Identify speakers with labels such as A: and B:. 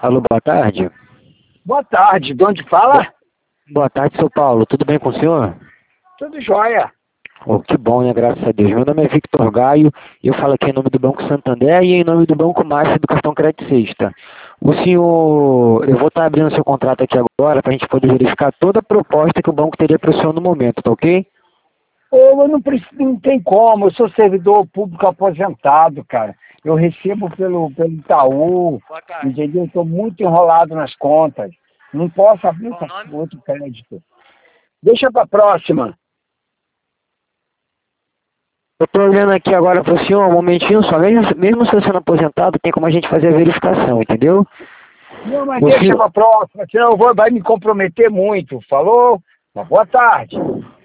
A: Alô, boa tarde.
B: Boa tarde, de onde fala?
A: Boa tarde, São Paulo. Tudo bem com o senhor?
B: Tudo jóia.
A: Oh, que bom, né? Graças a Deus. Meu nome é Victor Gaio e eu falo aqui em nome do Banco Santander e em nome do Banco Master do Cartão Crédito Sexta. O senhor, eu vou estar abrindo seu contrato aqui agora para a gente poder verificar toda a proposta que o banco teria para o senhor no momento, tá ok?
B: Eu não, não tem como, eu sou servidor público aposentado, cara. Eu recebo pelo Itaú, entendeu? Estou muito enrolado nas contas. Não posso abrir outro crédito. Deixa para a próxima.
A: Eu estou olhando aqui agora para o senhor, um momentinho só. Mesmo se você não aposentado, tem como a gente fazer a verificação, entendeu?
B: Não, mas deixa para a próxima, senão vai me comprometer muito. Falou? Uma boa tarde.